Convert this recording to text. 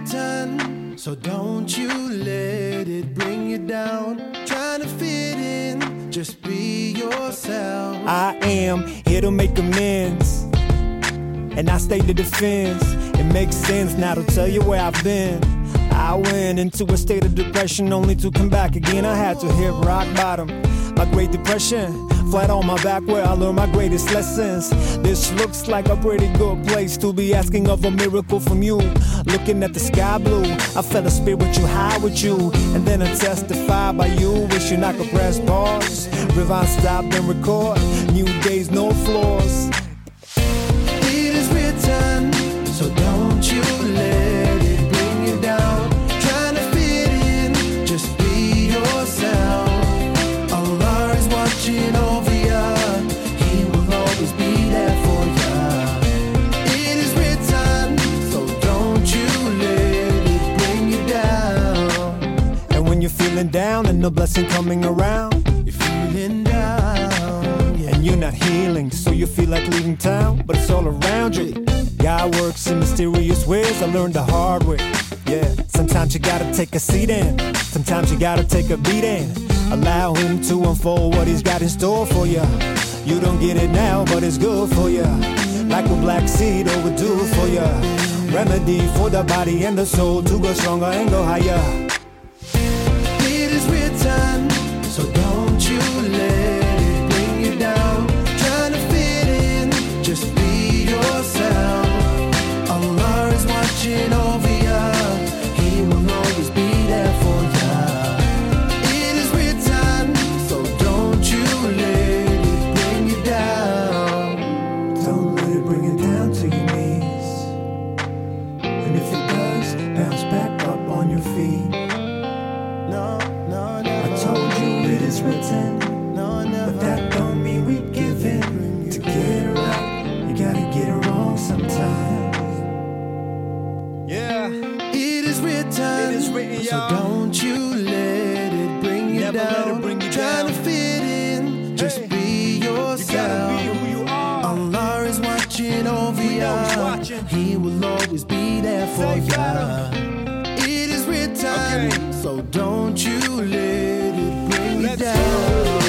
written, so don't you let it bring you down. Trying to fit in, just be yourself. I am here to make amends, and I stay the defense. It makes sense now to tell you where I've been. I went into a state of depression only to come back again. I had to hit rock bottom, my Great Depression. Flat on my back where I learned my greatest lessons. This looks like a pretty good place to be asking of a miracle from you. Looking at the sky blue, I felt a spiritual high with you, and then I testify by you. Wishing I could press pause, rewind, stop, and record. New days, no flaws. It is written, so don't you let it bring you down. Trying to fit in, just be yourself. Allah is watching over ya, He will always be there for ya. It is written, so don't you let it bring you down. And when you're feeling down and no blessing coming around, You're feeling down, yeah. and you're not healing, so you feel like leaving town, but it's all around you. God works in mysterious ways, I learned the hard way. Yeah, sometimes you gotta take a seat in, sometimes you gotta take a beat in. Allow Him to unfold what He's got in store for you. You don't get it now, but it's good for you. Like a black seed overdue for you. Remedy for the body and the soul to go stronger and go higher. It is written, so don't you let it bring you down. Trying to fit in, just be yourself. Allah is watching over ya, He will always be there for ya. It is written, so don't you let it bring you down. Don't let it bring you down to your knees. And if it does, bounce back up on your feet. No, no, no. I told you it is written, No, no. but that don't mean we give in. To get it right, you gotta get it wrong sometimes. Yeah, It is written, It is written, so y'all. don't you let it bring you Never let down. it bring you Trying down. to fit in, just Hey, be you gotta yourself. be who you are. Allah is watching over He ya. knows watching. He will always be there for Say ya. better. It is written, Okay. so don't you let it bring you Let's down. go.